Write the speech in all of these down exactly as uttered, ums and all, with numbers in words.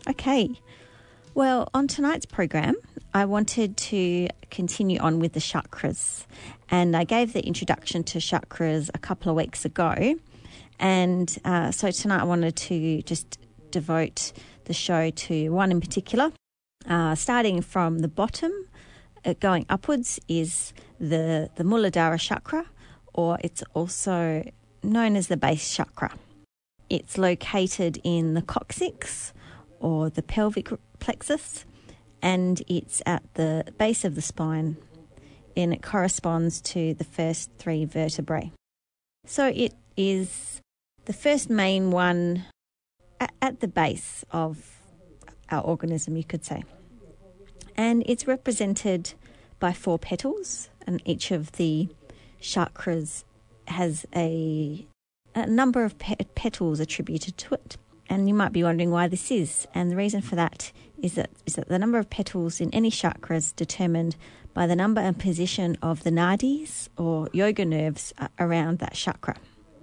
Okay. Well, on tonight's program, I wanted to continue on with the chakras. And I gave the introduction to chakras a couple of weeks ago. And uh, so tonight I wanted to just devote the show to one in particular. Uh, starting from the bottom, uh, going upwards is the, the Muladhara chakra, or it's also known as the base chakra. It's located in the coccyx or the pelvic plexus, and it's at the base of the spine, and it corresponds to the first three vertebrae. So it is the first main one at, at the base of our organism, you could say. And it's represented by four petals, and each of the chakras has a, a number of pe- petals attributed to it. And you might be wondering why this is. And the reason for that is that, is that the number of petals in any chakra is determined by the number and position of the nadis or yoga nerves around that chakra.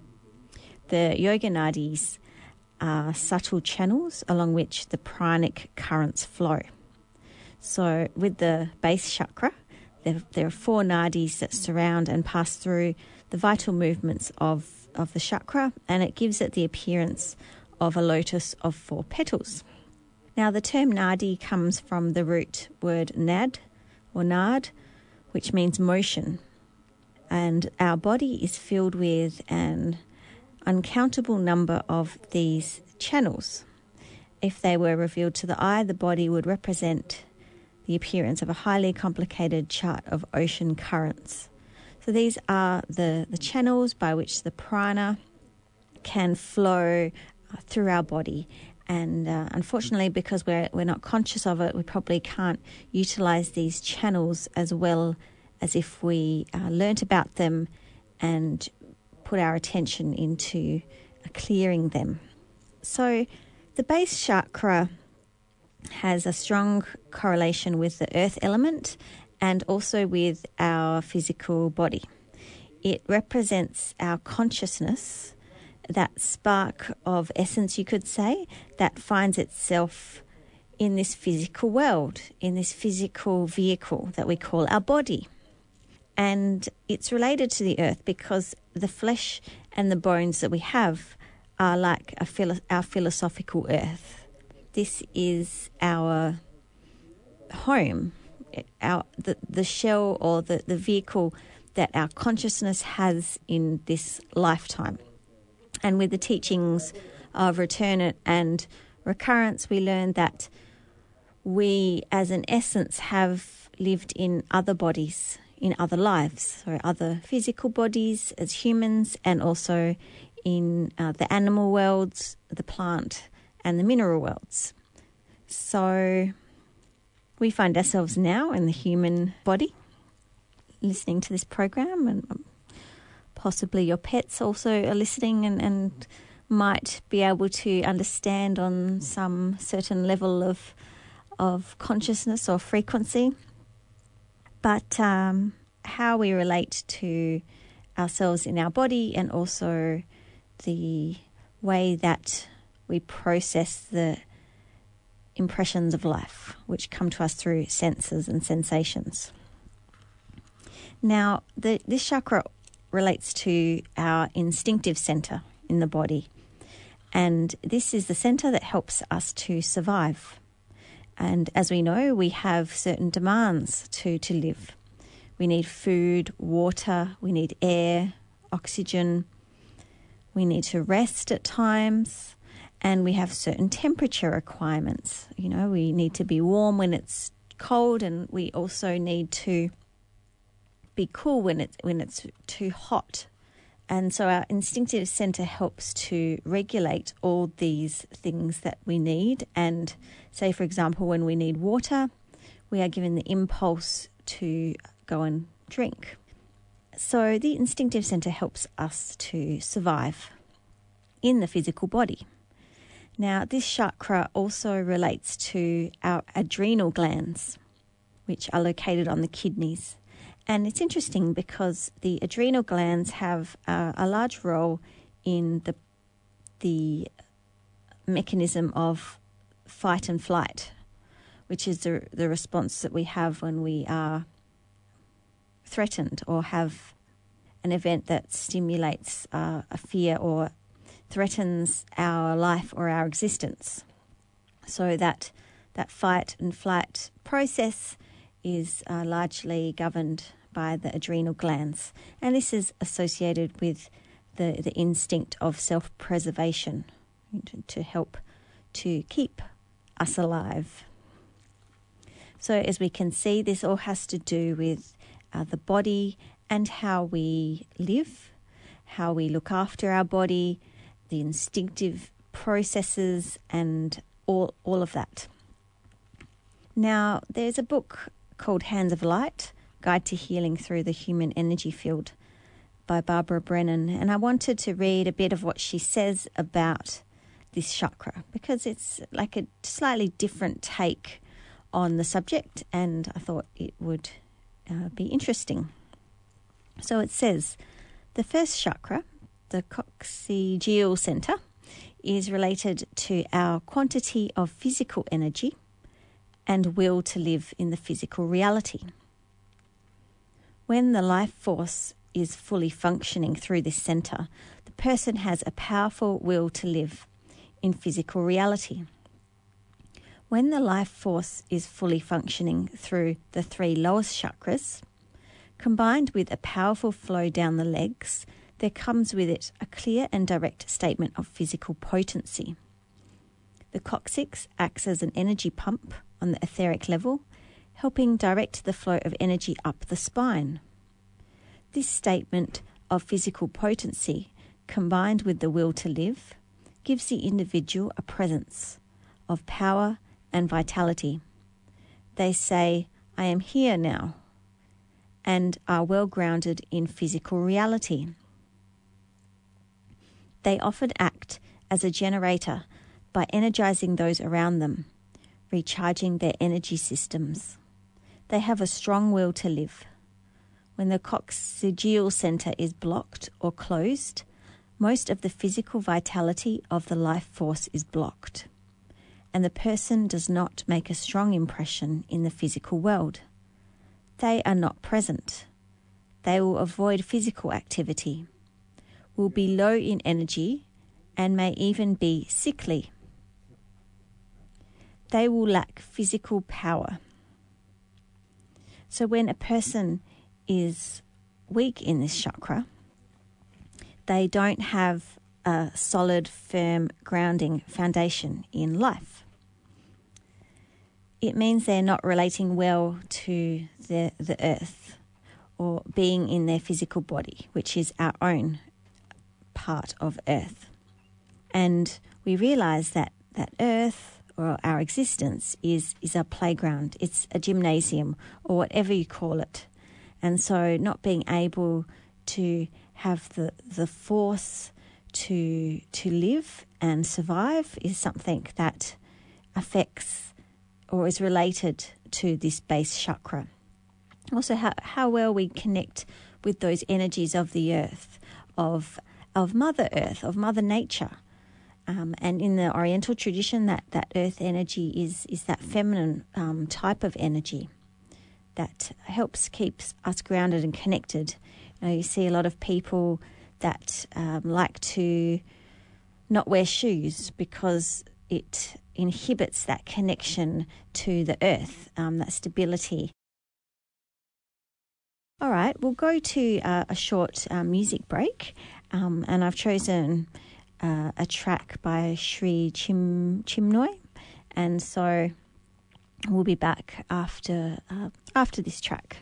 The yoga nadis are subtle channels along which the pranic currents flow. So with the base chakra, there, there are four nadis that surround and pass through the vital movements of, of the chakra, and it gives it the appearance of a lotus of four petals. Now, the term nadi comes from the root word nad or nad, which means motion. And our body is filled with an uncountable number of these channels. If they were revealed to the eye, the body would represent the appearance of a highly complicated chart of ocean currents. So these are the, the channels by which the prana can flow through our body. And uh, unfortunately, because we're we're not conscious of it, we probably can't utilize these channels as well as if we uh, learnt about them and put our attention into uh, clearing them. So the base chakra has a strong correlation with the earth element and also with our physical body. It represents our consciousness, that spark of essence, you could say, that finds itself in this physical world, in this physical vehicle that we call our body. And it's related to the earth because the flesh and the bones that we have are like a philo- our philosophical earth. This is our home, our the, the shell or the, the vehicle that our consciousness has in this lifetime. And with the teachings of return and recurrence, we learn that we, as an essence, have lived in other bodies, in other lives, so other physical bodies as humans, and also in uh, the animal worlds, the plant, and the mineral worlds. So we find ourselves now in the human body, listening to this program, and possibly your pets also are listening and, and might be able to understand on some certain level of of consciousness or frequency. But um, how we relate to ourselves in our body, and also the way that we process the impressions of life, which come to us through senses and sensations. Now, the, this chakra relates to our instinctive center in the body. And this is the center that helps us to survive. And as we know, we have certain demands to, to live. We need food, water, we need air, oxygen. We need to rest at times, and we have certain temperature requirements. You know, we need to be warm when it's cold, and we also need to be cool when it's when it's too hot. And so our instinctive center helps to regulate all these things that we need. And say, for example, when we need water, we are given the impulse to go and drink. So the instinctive center helps us to survive in the physical body. Now, this chakra also relates to our adrenal glands, which are located on the kidneys. And it's interesting because the adrenal glands have uh, a large role in the the mechanism of fight and flight, which is the, the response that we have when we are threatened or have an event that stimulates uh, a fear or threatens our life or our existence. So that that fight and flight process is uh, largely governed by the adrenal glands, and this is associated with the, the instinct of self-preservation to, to help to keep us alive. So as we can see, this all has to do with uh, the body and how we live, how we look after our body, the instinctive processes, and all all of that. Now, there's a book called Hands of Light, Guide to Healing Through the Human Energy Field by Barbara Brennan, and I wanted to read a bit of what she says about this chakra because it's like a slightly different take on the subject, and I thought it would uh, be interesting. So it says, the first chakra, the coccygeal center, is related to our quantity of physical energy and will to live in the physical reality. When the life force is fully functioning through this center, the person has a powerful will to live in physical reality. When the life force is fully functioning through the three lowest chakras, combined with a powerful flow down the legs, there comes with it a clear and direct statement of physical potency. The coccyx acts as an energy pump on the etheric level, helping direct the flow of energy up the spine. This statement of physical potency, combined with the will to live, gives the individual a presence of power and vitality. They say, I am here now, and are well grounded in physical reality. They often act as a generator by energizing those around them, recharging their energy systems. They have a strong will to live. When the coccygeal center is blocked or closed, most of the physical vitality of the life force is blocked, and the person does not make a strong impression in the physical world. They are not present. They will avoid physical activity, will be low in energy, and may even be sickly. They will lack physical power. So when a person is weak in this chakra, they don't have a solid, firm, grounding foundation in life. It means they're not relating well to the, the earth or being in their physical body, which is our own part of earth. And we realize that, that earth or our existence is, is a playground. It's a gymnasium or whatever you call it. And so not being able to have the, the force to to live and survive is something that affects or is related to this base chakra. Also, how, how well we connect with those energies of the earth, of of Mother Earth, of Mother Nature. Um, and in the Oriental tradition, that, that earth energy is, is that feminine um, type of energy that helps keeps us grounded and connected. You know, you see a lot of people that um, like to not wear shoes because it inhibits that connection to the earth, um, that stability. All right, we'll go to uh, a short uh, music break, um, and I've chosen uh, a track by Sri Chim Chinmoy, and so we'll be back after uh, after this track.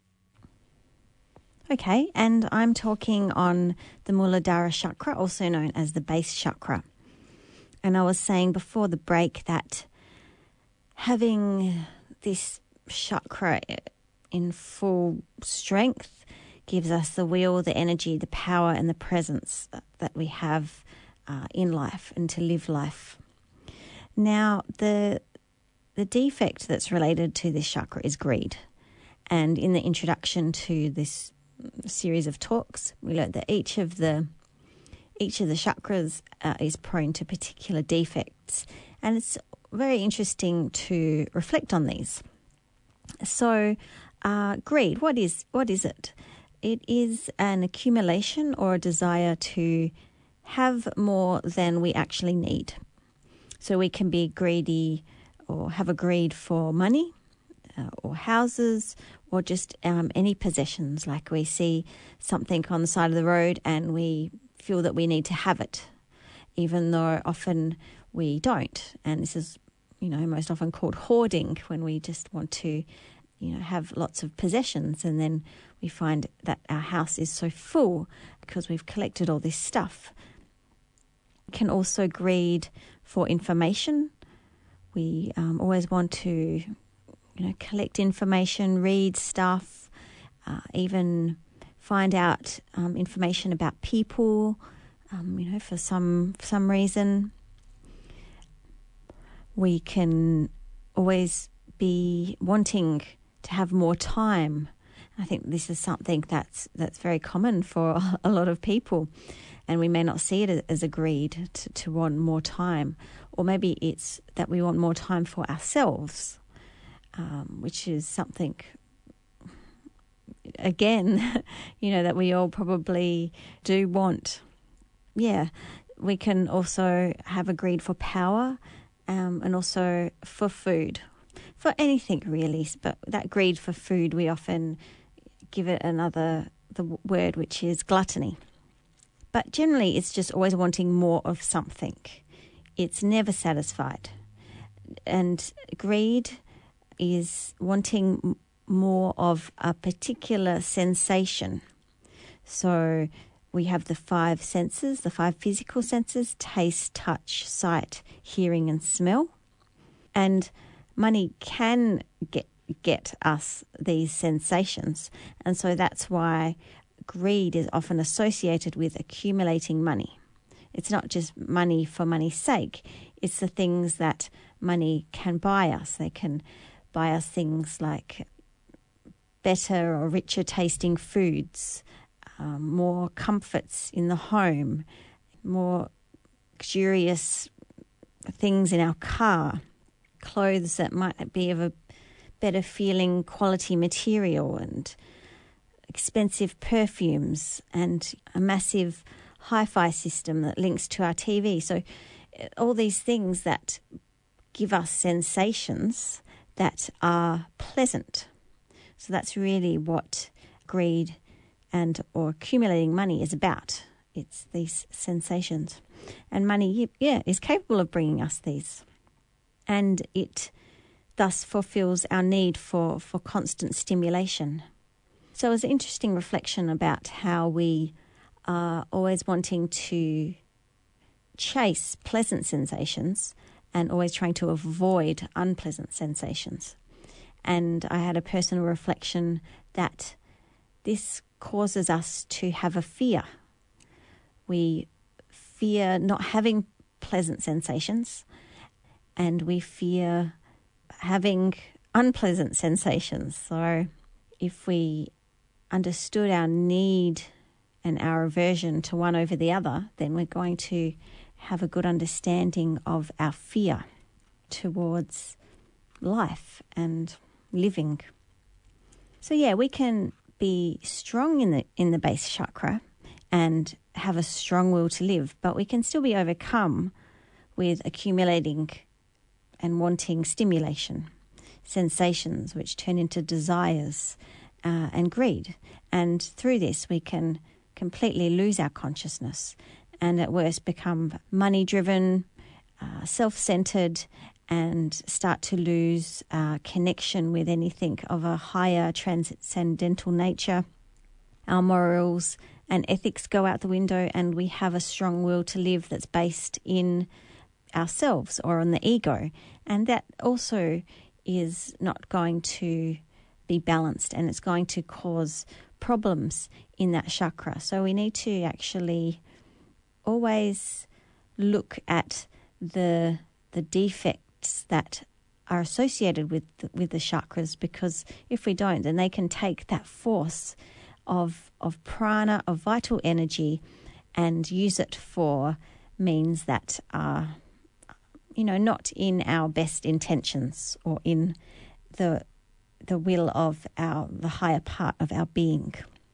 Okay, and I'm talking on the Muladhara chakra, also known as the base chakra. And I was saying before the break that having this chakra in full strength gives us the will, the energy, the power and the presence that we have uh, in life and to live life. Now, the the defect that's related to this chakra is greed. And in the introduction to this series of talks, we learned that each of the each of the chakras uh, is prone to particular defects, and it's very interesting to reflect on these. So, uh, greed, what is what is it? It is an accumulation or a desire to have more than we actually need. So we can be greedy or have a greed for money uh, or houses or just um, any possessions. Like we see something on the side of the road and we feel that we need to have it, even though often we don't. And this is, you know, most often called hoarding, when we just want to, you know, have lots of possessions, and then we find that our house is so full because we've collected all this stuff. We can also greed for information. We um, always want to, you know, collect information, read stuff, uh, even find out um, information about people, um, you know, for some for some reason. We can always be wanting to have more time. I think this is something that's that's very common for a lot of people, and we may not see it as a greed to, to want more time, or maybe it's that we want more time for ourselves, um, which is something, again, you know, that we all probably do want. Yeah, we can also have a greed for power, um, and also for food. For anything really, but that greed for food, we often give it another the word, which is gluttony. But generally, it's just always wanting more of something. It's never satisfied. And greed is wanting more of a particular sensation. So we have the five senses, the five physical senses: taste, touch, sight, hearing, and smell. And money can get get us these sensations, and so that's why greed is often associated with accumulating money. It's not just money for money's sake. It's the things that money can buy us. They can buy us things like better or richer tasting foods, um, more comforts in the home, more luxurious things in our car, clothes that might be of a better feeling quality material, and expensive perfumes, and a massive hi-fi system that links to our T V. So all these things that give us sensations that are pleasant. So that's really what greed and or accumulating money is about. It's these sensations. And money, yeah, is capable of bringing us these. And it thus fulfills our need for, for constant stimulation. So it's an interesting reflection about how we are always wanting to chase pleasant sensations and always trying to avoid unpleasant sensations. And I had a personal reflection that this causes us to have a fear. We fear not having pleasant sensations, and we fear having unpleasant sensations. So if we understood our need and our aversion to one over the other, then we're going to have a good understanding of our fear towards life and living. So yeah, we can be strong in the in the base chakra and have a strong will to live, but we can still be overcome with accumulating and wanting stimulation, sensations which turn into desires uh, and greed. And through this we can completely lose our consciousness and at worst become money-driven, uh, self-centered, and start to lose uh, connection with anything of a higher transcendental nature. Our morals and ethics go out the window, and we have a strong will to live that's based in ourselves or on the ego. And that also is not going to be balanced, and it's going to cause problems in that chakra. So we need to actually always look at the the defects that are associated with the, with the chakras, because if we don't, then they can take that force of of prana, of vital energy, and use it for means that are you know, not in our best intentions or in the the will of our the higher part of our being.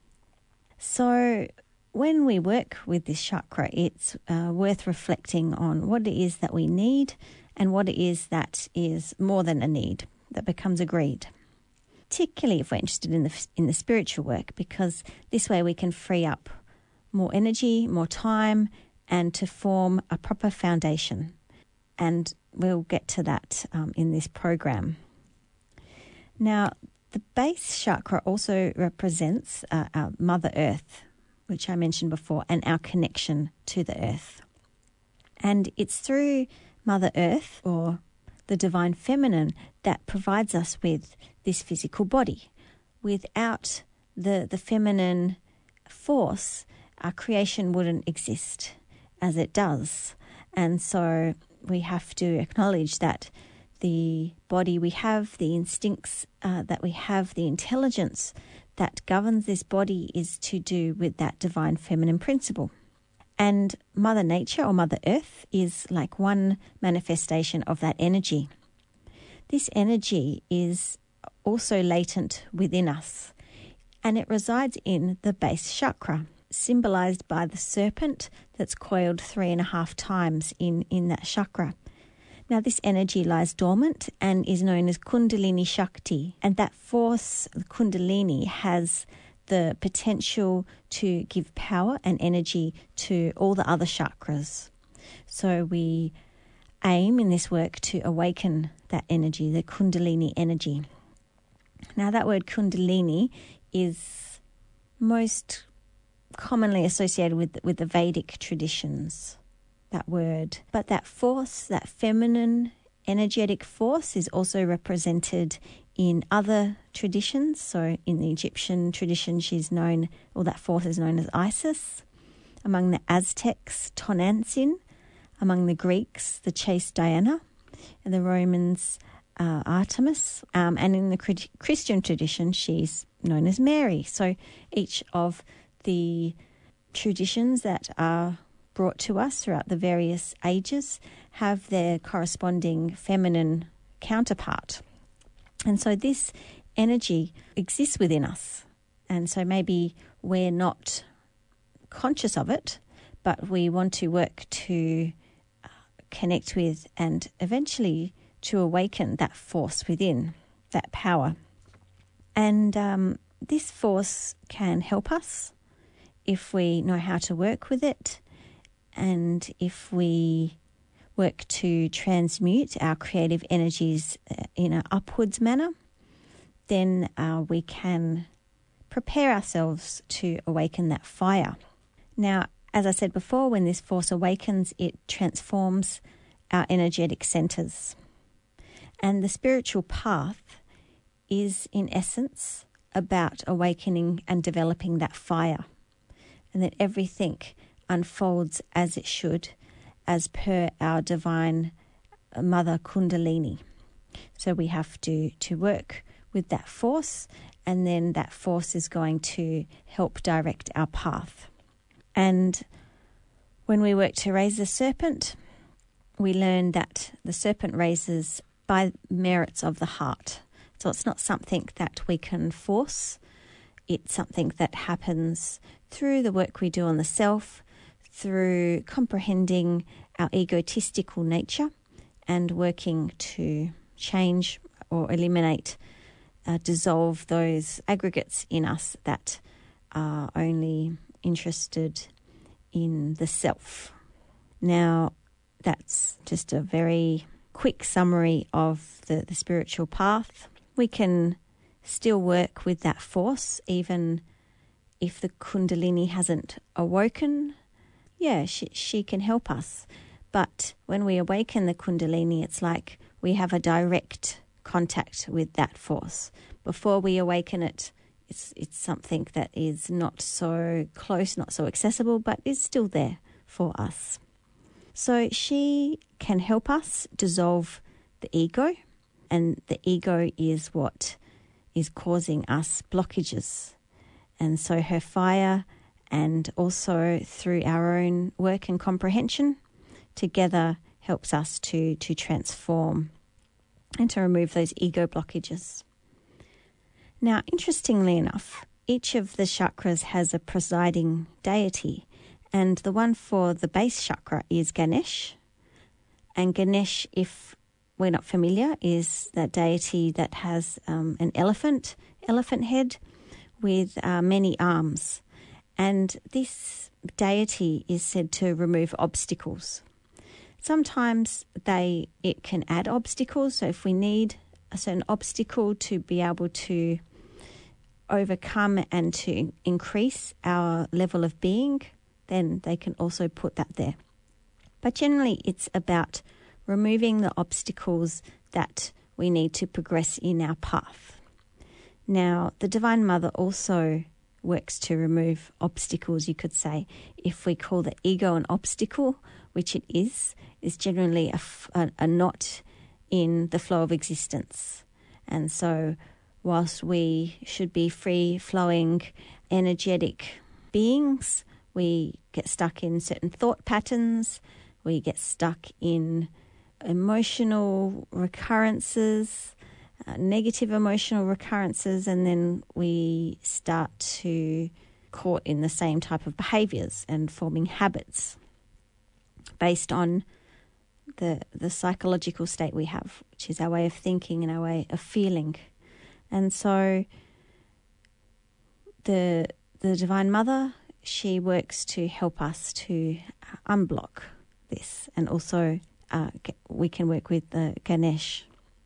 So when we work with this chakra, it's uh, worth reflecting on what it is that we need and what it is that is more than a need, that becomes a greed. Particularly if we're interested in the in the spiritual work, because this way we can free up more energy, more time, and to form a proper foundation. And we'll get to that um, in this program. Now, the base chakra also represents uh, our Mother Earth, which I mentioned before, and our connection to the earth. And it's through Mother Earth, or the Divine Feminine, that provides us with this physical body. Without the, the feminine force, our creation wouldn't exist as it does. And so we have to acknowledge that the body we have, the instincts uh, that we have, the intelligence that governs this body is to do with that divine feminine principle. And Mother Nature, or Mother Earth, is like one manifestation of that energy. This energy is also latent within us, and it resides in the base chakra, symbolized by the serpent that's coiled three and a half times in, in that chakra. Now, this energy lies dormant and is known as Kundalini Shakti, and that force, the Kundalini, has the potential to give power and energy to all the other chakras. So we aim in this work to awaken that energy, the Kundalini energy. Now, that word Kundalini is most commonly associated with, with the Vedic traditions, that word. But that force, that feminine energetic force, is also represented in other traditions. So in the Egyptian tradition, she's known, or that force is known as Isis. Among the Aztecs, Tonantzin. Among the Greeks, the chaste Diana. And the Romans, uh, Artemis. Um, and in the Christian tradition, she's known as Mary. So each of the traditions that are brought to us throughout the various ages have their corresponding feminine counterpart. And so this energy exists within us. And so maybe we're not conscious of it, but we want to work to uh, connect with and eventually to awaken that force within, that power. And um, this force can help us if we know how to work with it, and if we work to transmute our creative energies in an upwards manner, then uh, we can prepare ourselves to awaken that fire. Now, as I said before, when this force awakens, it transforms our energetic centers. And the spiritual path is, in essence, about awakening and developing that fire, and that everything unfolds as it should, as per our divine Mother Kundalini. So we have to, to work with that force, and then that force is going to help direct our path. And when we work to raise the serpent, we learn that the serpent raises by merits of the heart. So it's not something that we can force. It's something that happens through the work we do on the self, through comprehending our egotistical nature and working to change or eliminate, uh, dissolve those aggregates in us that are only interested in the self. Now, that's just a very quick summary of the, the spiritual path. We can still work with that force even if the Kundalini hasn't awoken. Yeah, she, she can help us. But when we awaken the Kundalini, it's like we have a direct contact with that force. Before we awaken it, it's it's something that is not so close, not so accessible, but is still there for us. So she can help us dissolve the ego, and the ego is what is causing us blockages. And so her fire, and also through our own work and comprehension, together helps us to, to transform and to remove those ego blockages. Now, interestingly enough, each of the chakras has a presiding deity, and the one for the base chakra is Ganesh. And Ganesh, if we're not familiar, is that deity that has um, an elephant, elephant head with uh, many arms. And this deity is said to remove obstacles. Sometimes they it can add obstacles. So if we need a certain obstacle to be able to overcome and to increase our level of being, then they can also put that there. But generally it's about removing the obstacles that we need to progress in our path. Now, the Divine Mother also works to remove obstacles, you could say. If we call the ego an obstacle, which it is, is generally a, a, a knot in the flow of existence. And so whilst we should be free-flowing, energetic beings, we get stuck in certain thought patterns, we get stuck in emotional recurrences, uh, negative emotional recurrences, and then we start to caught in the same type of behaviours and forming habits based on the the psychological state we have, which is our way of thinking and our way of feeling. And so the the Divine Mother, she works to help us to unblock this, and also uh, we can work with the Ganesh.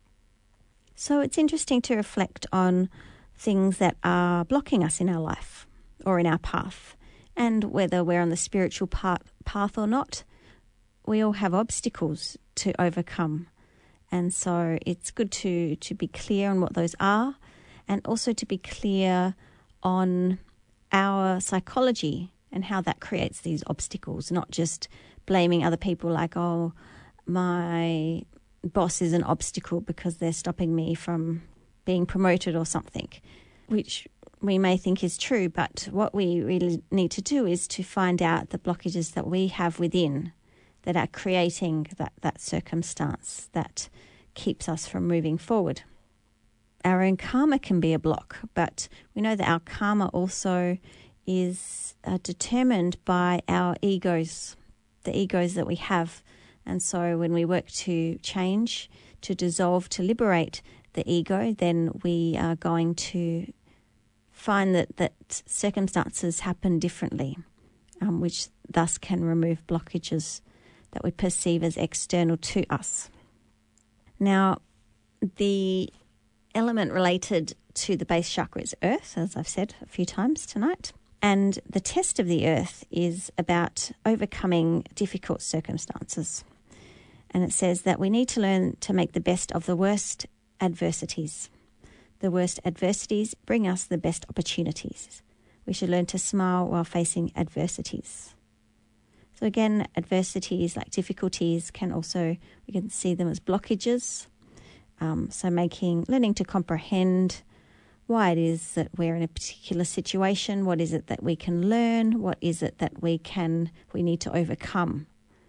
So it's interesting to reflect on things that are blocking us in our life or in our path, and whether we're on the spiritual path, path or not, we all have obstacles to overcome. And so it's good to, to be clear on what those are, and also to be clear on our psychology and how that creates these obstacles, not just blaming other people like, oh, my boss is an obstacle because they're stopping me from being promoted or something, which we may think is true, but what we really need to do is to find out the blockages that we have within that are creating that, that circumstance that keeps us from moving forward. Our own karma can be a block, but we know that our karma also is uh, determined by our egos, the egos that we have. And so when we work to change, to dissolve, to liberate the ego, then we are going to find that, that circumstances happen differently, um, which thus can remove blockages that we perceive as external to us. Now, the element related to the base chakra is earth, as I've said a few times tonight. And the test of the earth is about overcoming difficult circumstances. And it says that we need to learn to make the best of the worst adversities. The worst adversities bring us the best opportunities. We should learn to smile while facing adversities. So again, adversities like difficulties can also, we can see them as blockages. Um, so making, learning to comprehend why it is that we're in a particular situation, what is it that we can learn, what is it that we can, we need to overcome.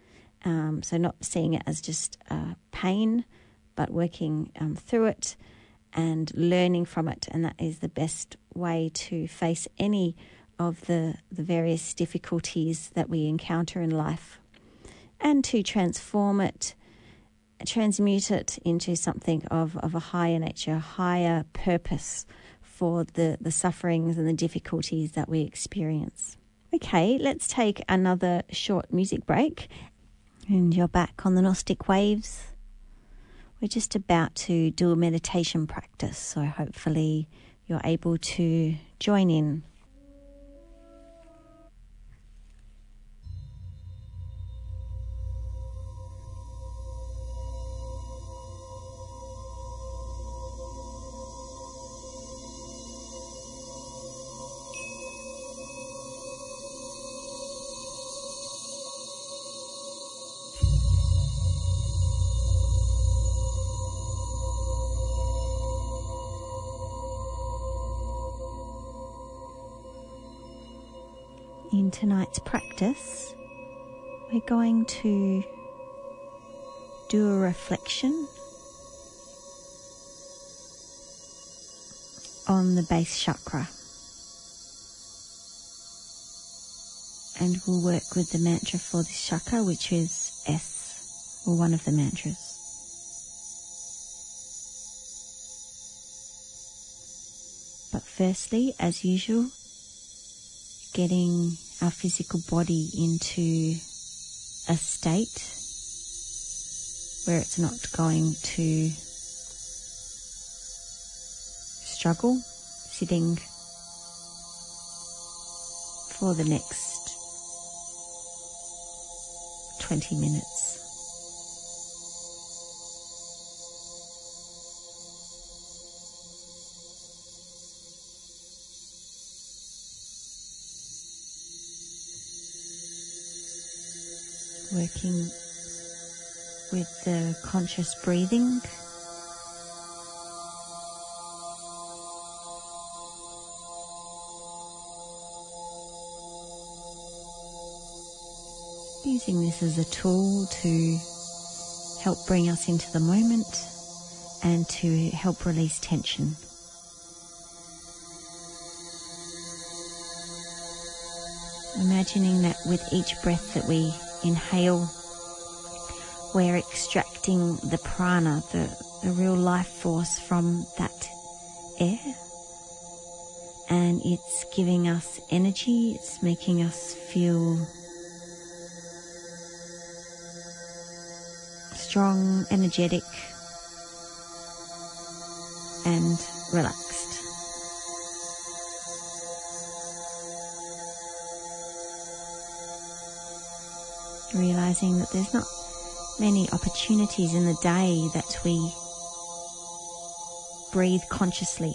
Um, so not seeing it as just uh, pain, but working um, through it and learning from it. And that is the best way to face any of the, the various difficulties that we encounter in life, and to transform it, transmute it into something of, of a higher nature, a higher purpose for the, the sufferings and the difficulties that we experience. Okay, let's take another short music break. And you're back on the Gnostic Waves. We're just about to do a meditation practice, so hopefully you're able to join in. In tonight's practice, we're going to do a reflection on the base chakra. And we'll work with the mantra for this chakra, which is S, or one of the mantras. But firstly, as usual, getting our physical body into a state where it's not going to struggle, sitting for the next twenty minutes. Working with the conscious breathing. Using this as a tool to help bring us into the moment and to help release tension. Imagining that with each breath that we inhale, we're extracting the prana, the, the real life force from that air. And it's giving us energy, it's making us feel strong, energetic, and relaxed. Realizing that there's not many opportunities in the day that we breathe consciously,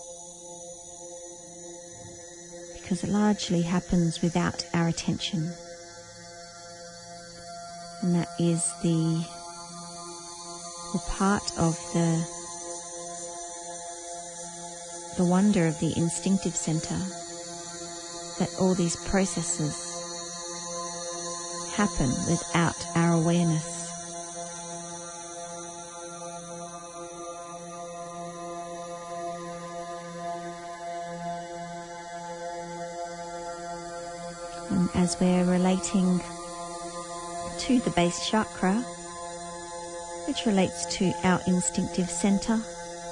because it largely happens without our attention. And that is the, the part of the, the wonder of the instinctive center, that all these processes happen without our awareness. And as we're relating to the base chakra, which relates to our instinctive center,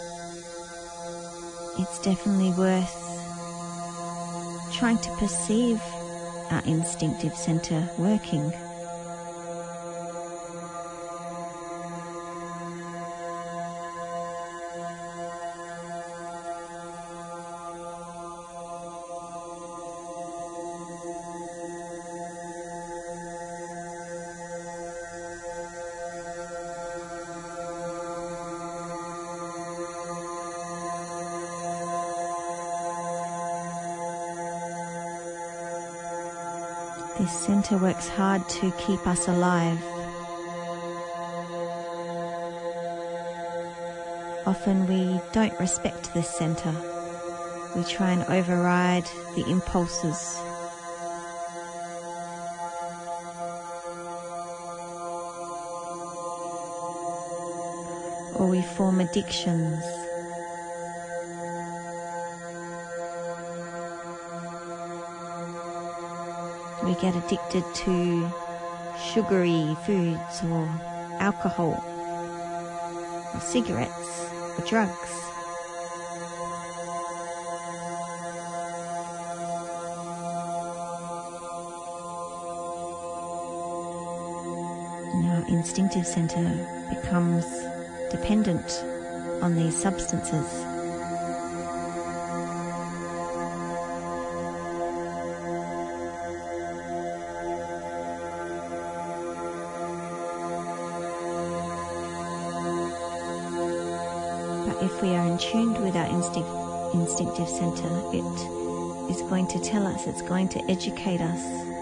it's definitely worth trying to perceive our instinctive center working. This center works hard to keep us alive. Often we don't respect this center. We try and override the impulses. Or we form addictions. We get addicted to sugary foods or alcohol or cigarettes or drugs. And our instinctive center becomes dependent on these substances. If we are in tune with our instinct, instinctive center, it is going to tell us, it's going to educate us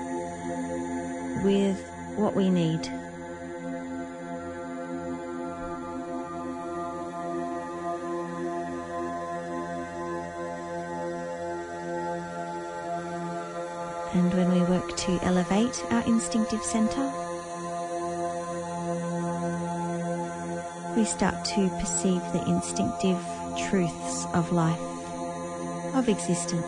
with what we need. And when we work to elevate our instinctive center, we start to perceive the instinctive truths of life, of existence.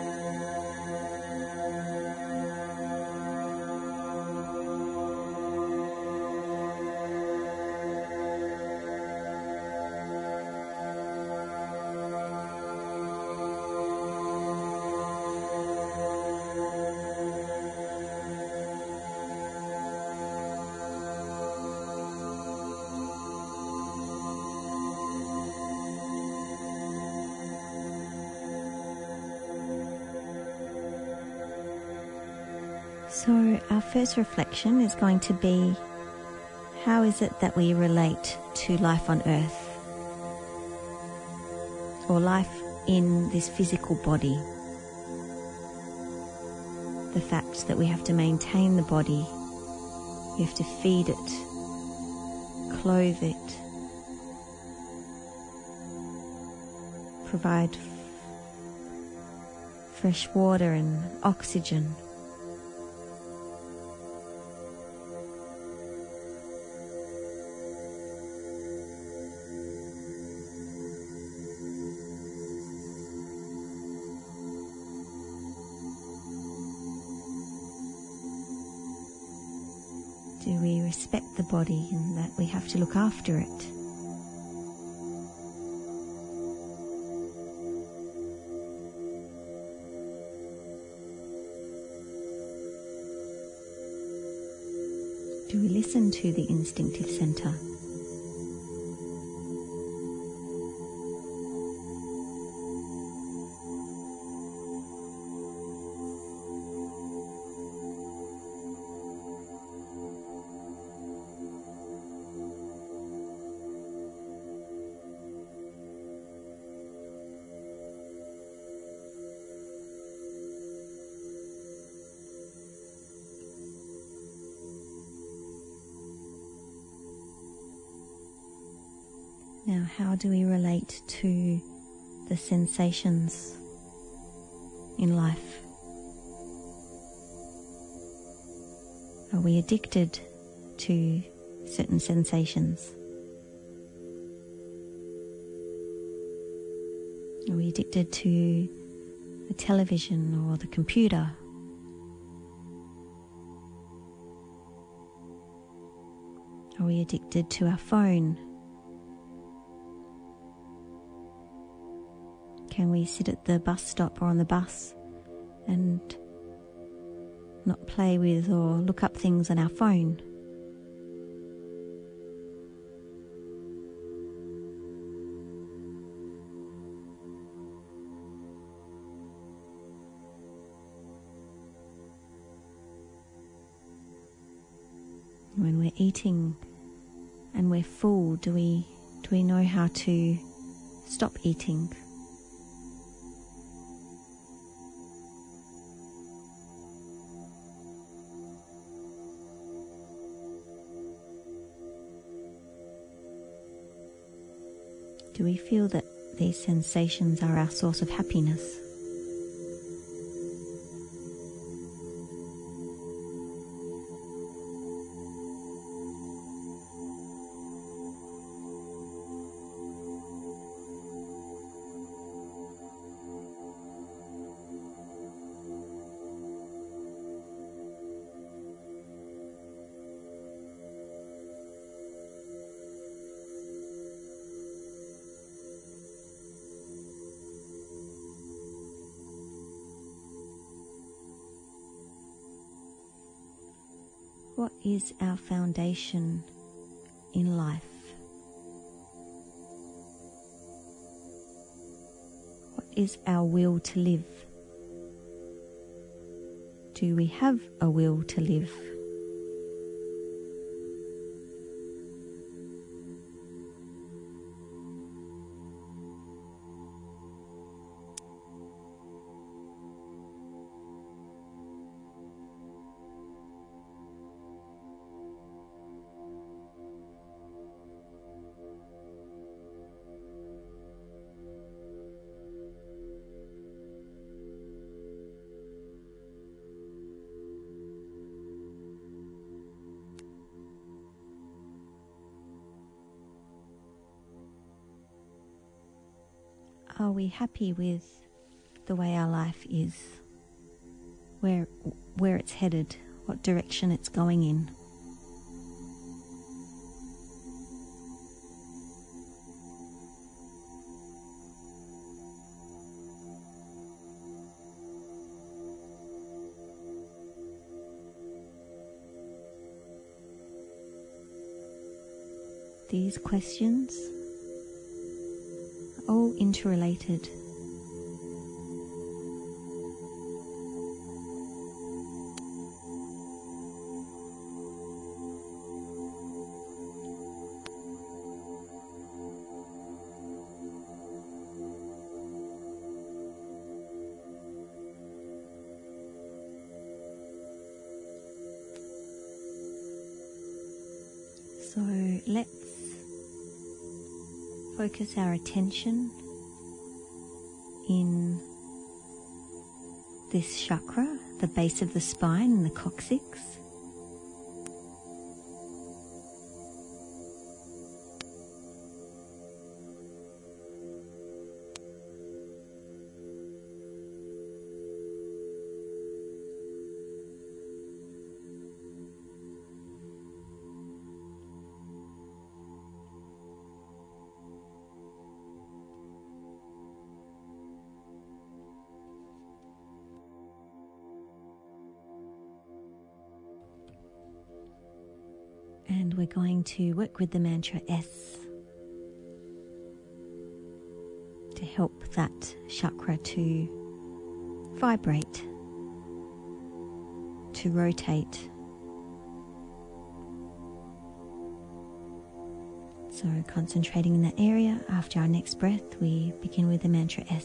So our first reflection is going to be, how is it that we relate to life on earth, or life in this physical body? The fact that we have to maintain the body, we have to feed it, clothe it, provide f- fresh water and oxygen. Do we respect the body in that we have to look after it? Do we listen to the instinctive center? Now, how do we relate to the sensations in life? Are we addicted to certain sensations? Are we addicted to the television or the computer? Are we addicted to our phone? Can we sit at the bus stop or on the bus and not play with or look up things on our phone? When we're eating and we're full, do we do we know how to stop eating? Do we feel that these sensations are our source of happiness? What is our foundation in life? What is our will to live? Do we have a will to live? Are we happy with the way our life is? Where, where it's headed? What direction it's going in? These questions are all interrelated. So let's focus our attention in this chakra, the base of the spine and the coccyx. And we're going to work with the mantra S to help that chakra to vibrate, to rotate. So concentrating in that area, after our next breath, we begin with the mantra S.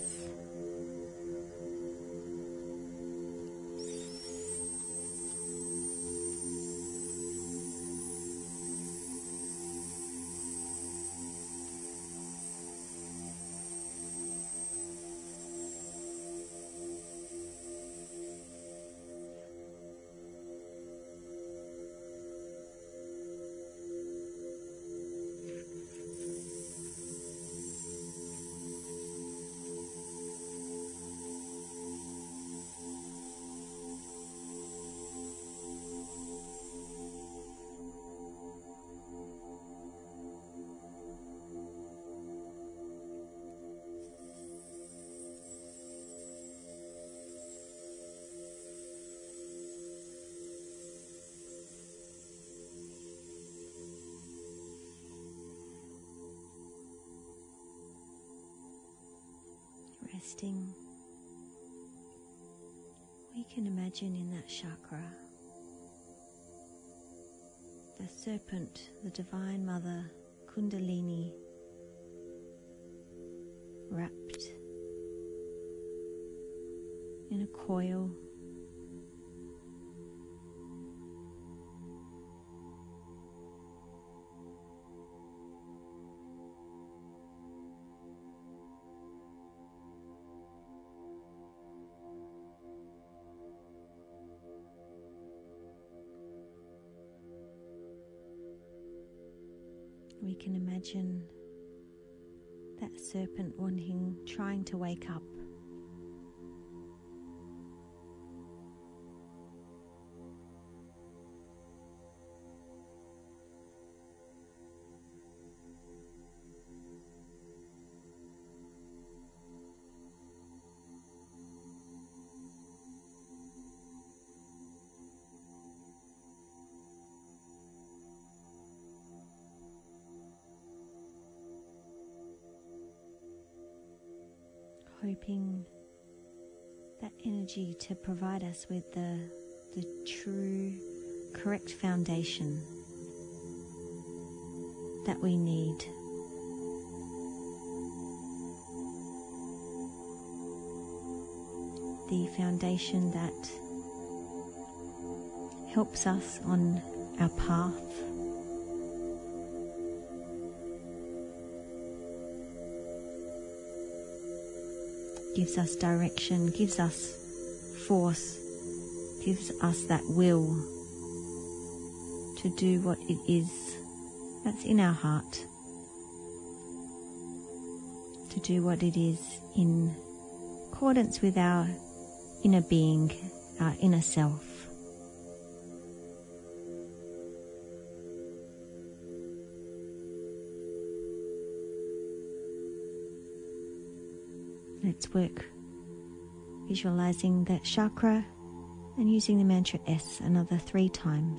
Resting, we can imagine in that chakra the serpent, the Divine Mother Kundalini, wrapped in a coil. We can imagine that serpent wanting, trying to wake up. Hoping that energy to provide us with the, the true, correct foundation that we need. The foundation that helps us on our path. Gives us direction, gives us force, gives us that will to do what it is that's in our heart, to do what it is in accordance with our inner being, our inner self. Let's work visualizing that chakra and using the mantra S another three times.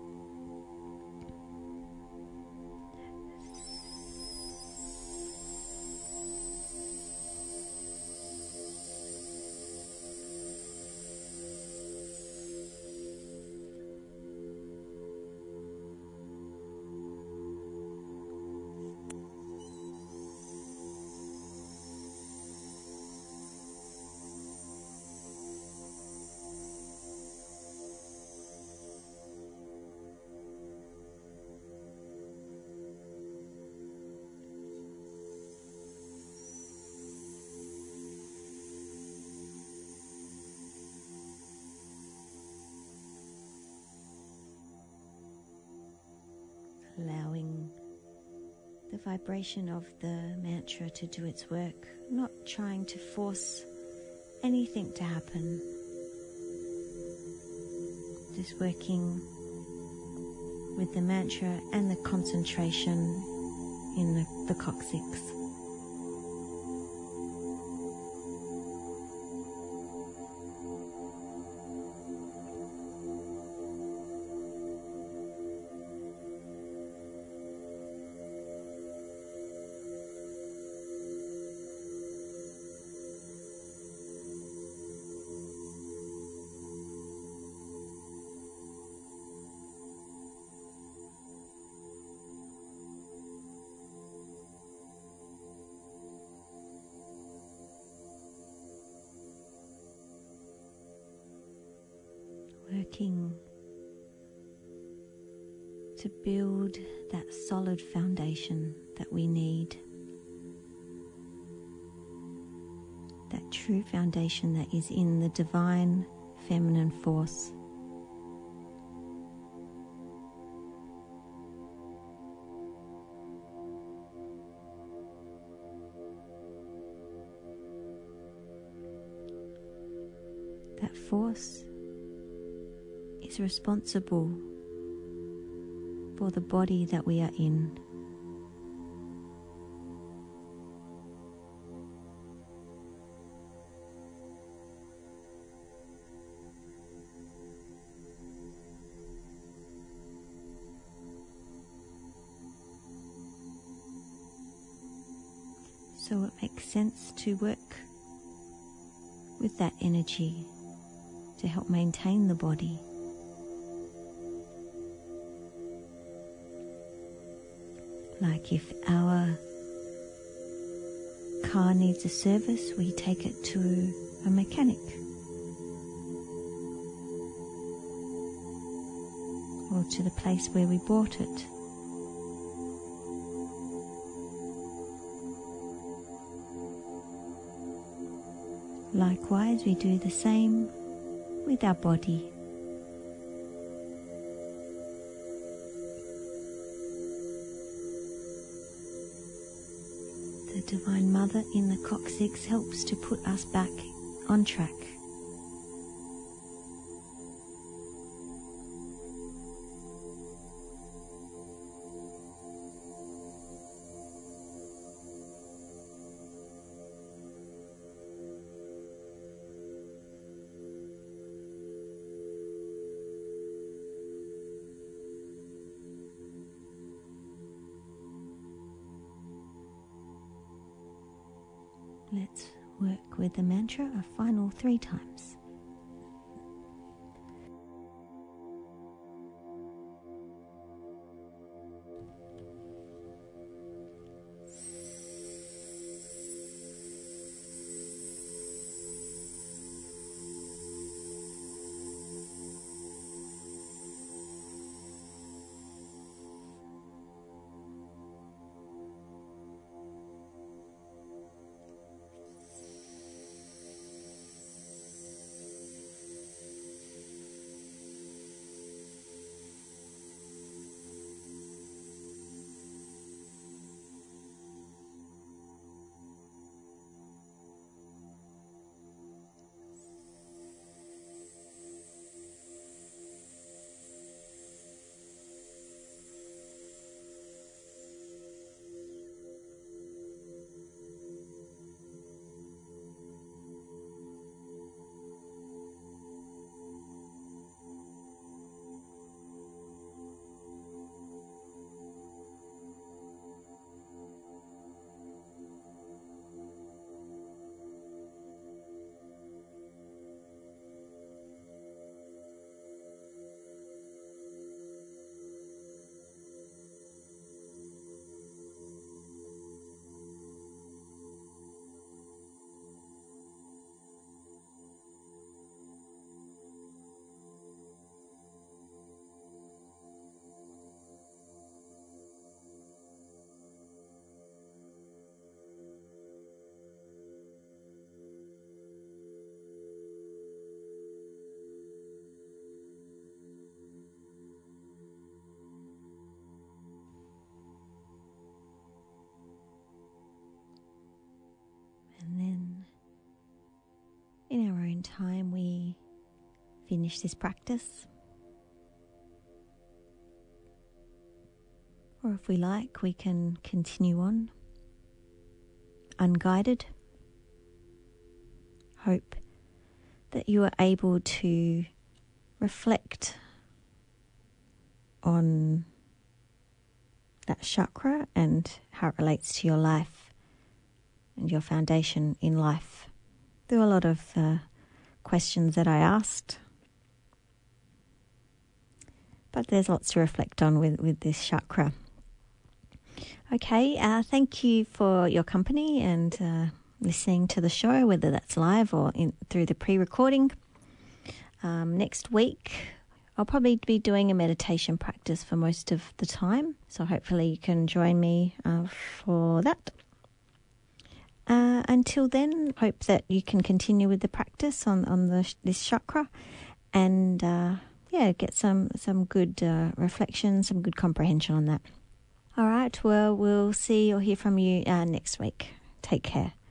Allowing the vibration of the mantra to do its work, not trying to force anything to happen, just working with the mantra and the concentration in the, the coccyx. Working to build that solid foundation that we need, that true foundation that is in the divine feminine force. That force is responsible for the body that we are in. So it makes sense to work with that energy to help maintain the body. Like if our car needs a service, we take it to a mechanic. Or to the place where we bought it. Likewise, we do the same with our body. The Divine Mother in the coccyx helps to put us back on track. Let's work with the mantra a final three times. finish this practice. Or if we like, we can continue on, unguided. Hope that you are able to reflect on that chakra and how it relates to your life and your foundation in life. There were a lot of uh, questions that I asked, but there's lots to reflect on with, with this chakra. Okay, uh, thank you for your company and uh, listening to the show, whether that's live or in, through the pre-recording. Um, next week, I'll probably be doing a meditation practice for most of the time, so hopefully you can join me uh, for that. Uh, until then, hope that you can continue with the practice on, on the, this chakra and uh, yeah, get some, some good uh, reflection, some good comprehension on that. All right, well, we'll see or hear from you uh, next week. Take care.